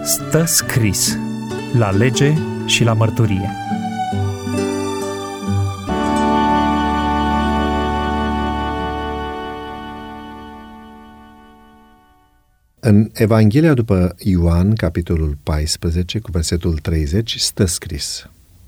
Stă scris la lege și la mărturie. În Evanghelia după Ioan, capitolul 14, cu versetul 30, stă scris: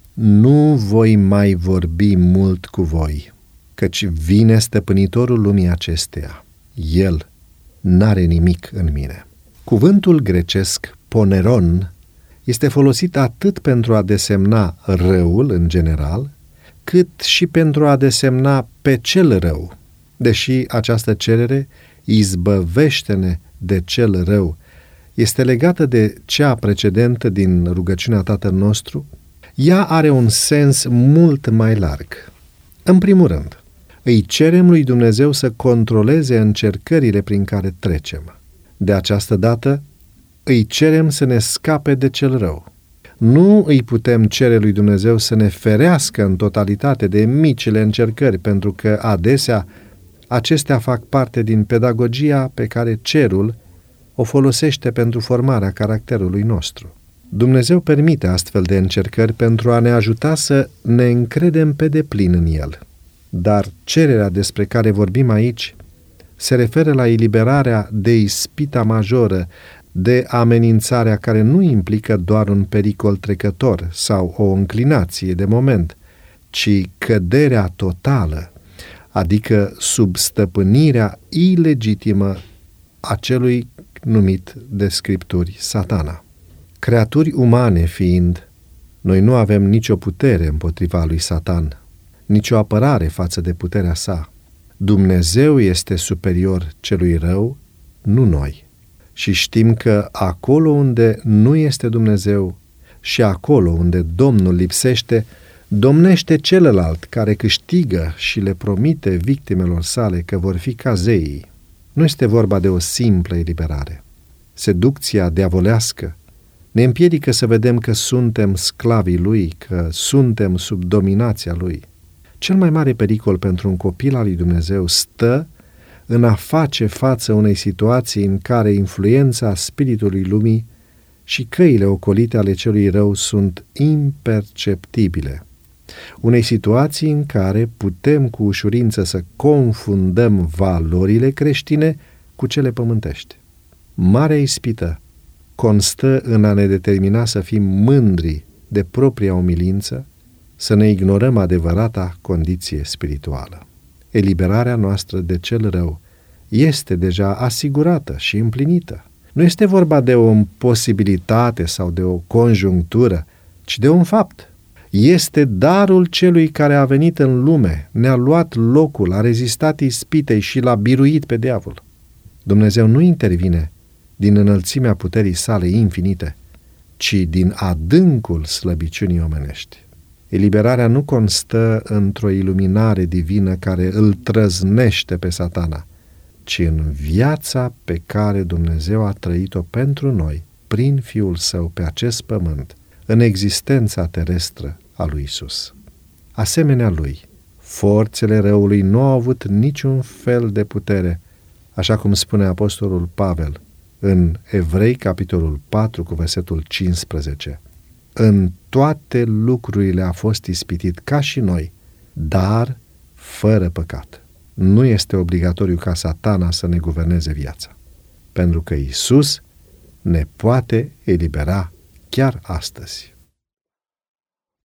Nu voi mai vorbi mult cu voi, căci vine stăpânitorul lumii acesteia. El n-are nimic în mine. Cuvântul grecesc poneron este folosit atât pentru a desemna răul în general, cât și pentru a desemna pe cel rău, deși această cerere, izbăvește-ne de cel rău, este legată de cea precedentă din rugăciunea Tatăl nostru. Ea are un sens mult mai larg. În primul rând, îi cerem lui Dumnezeu să controleze încercările prin care trecem. De această dată, îi cerem să ne scape de cel rău. Nu îi putem cere lui Dumnezeu să ne ferească în totalitate de micile încercări, pentru că adesea acestea fac parte din pedagogia pe care cerul o folosește pentru formarea caracterului nostru. Dumnezeu permite astfel de încercări pentru a ne ajuta să ne încredem pe deplin în El. Dar cererea despre care vorbim aici se referă la eliberarea de ispita majoră, de amenințarea care nu implică doar un pericol trecător sau o înclinație de moment, ci căderea totală, adică sub stăpânirea ilegitimă a celui numit de Scripturi Satana. Creaturi umane fiind, noi nu avem nicio putere împotriva lui Satan, nicio apărare față de puterea sa. Dumnezeu este superior celui rău, nu noi. Și știm că acolo unde nu este Dumnezeu și acolo unde Domnul lipsește, domnește celălalt care câștigă și le promite victimelor sale că vor fi ca zeii. Nu este vorba de o simplă eliberare. Seducția diavolească ne împiedică să vedem că suntem sclavii lui, că suntem sub dominația lui. Cel mai mare pericol pentru un copil al lui Dumnezeu stă în a face față unei situații în care influența spiritului lumii și căile ocolite ale celui rău sunt imperceptibile. Unei situații în care putem cu ușurință să confundăm valorile creștine cu cele pământești. Marea ispită constă în a ne determina să fim mândri de propria umilință, să ne ignorăm adevărata condiție spirituală. Eliberarea noastră de cel rău este deja asigurată și împlinită. Nu este vorba de o posibilitate sau de o conjunctură, ci de un fapt. Este darul celui care a venit în lume, ne-a luat locul, a rezistat ispitei și l-a biruit pe diavol. Dumnezeu nu intervine din înălțimea puterii sale infinite, ci din adâncul slăbiciunii omenești. Eliberarea nu constă într-o iluminare divină care îl trăznește pe Satana, ci în viața pe care Dumnezeu a trăit-o pentru noi, prin Fiul Său pe acest pământ, în existența terestră a lui Isus. Asemenea lui, forțele răului nu au avut niciun fel de putere, așa cum spune apostolul Pavel în Evrei, capitolul 4, cu versetul 15. În toate lucrurile a fost ispitit ca și noi, dar fără păcat. Nu este obligatoriu ca Satana să ne guverneze viața, pentru că Isus ne poate elibera chiar astăzi.